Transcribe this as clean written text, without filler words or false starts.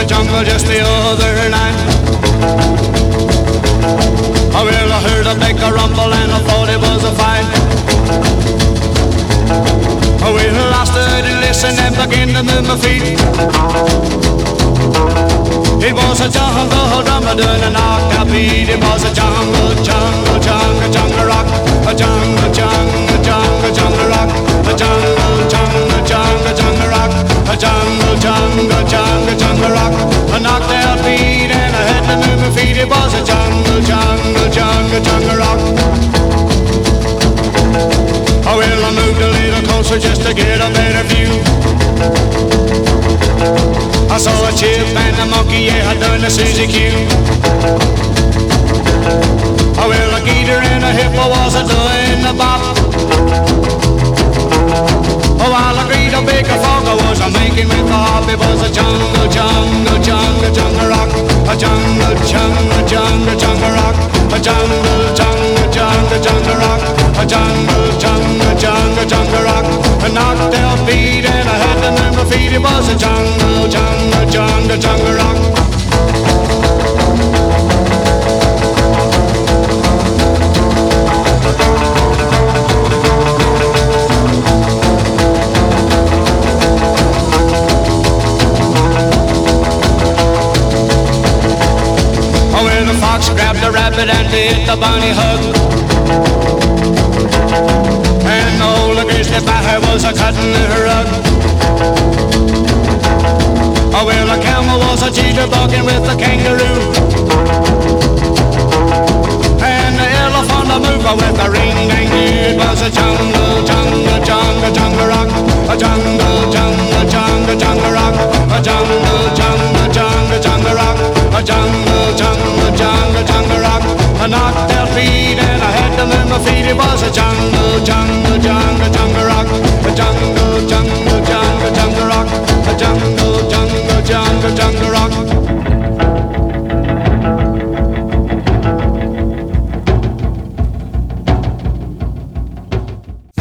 the jungle just the other night. Oh, well, I heard a big rumble and I thought it was a fight. Oh, well, I stood and listened and began to move my feet. It was a jungle drummer doing a knock-out beat. It was a jungle, jungle, jungle, jungle rock. A jungle, jungle, jungle, jungle rock. A jungle, jungle, jungle, jungle rock. A jungle, jungle, jungle, jungle rock. A knocked-out beat and I had to move my feet. It was a jungle, jungle, jungle, jungle rock. Oh, well, I moved a little closer just to get a better view. I saw a chip and a monkey, yeah, I done a Suzy Q. Oh, well, a gator and a hippo was a doing the bop. Oh, while a great big frog I was a making with the hop. It was a jungle, jungle, jungle, jungle rock. A jungle, jungle, jungle, jungle rock. A jungle, jungle, jungle, jungle rock. A jungle, jungle, jungle, jungle rock. A knocked out beat and I had to move my feet. It was a jungle, jungle, jungle, jungle rock. Oh, well, the fox grabbed the rabbit and did the bunny hug. And the old grizzly bear was a cutting her rug. Oh, well, a camel was a jitterbugging with a kangaroo. And the elephant a mover with a ring-dang-doo. It was a jungle, jungle, jungle, jungle rock. A jungle, jungle, jungle, jungle rock. A jungle, jungle, jungle, jungle rock. A jungle, jungle, jungle, jungle rock. A knocked out beat and I had to move my feet. It was a jungle, jungle, jungle, jungle rock. A jungle, jungle, jungle, jungle rock. A jungle, jungle, jungle, jungle rock.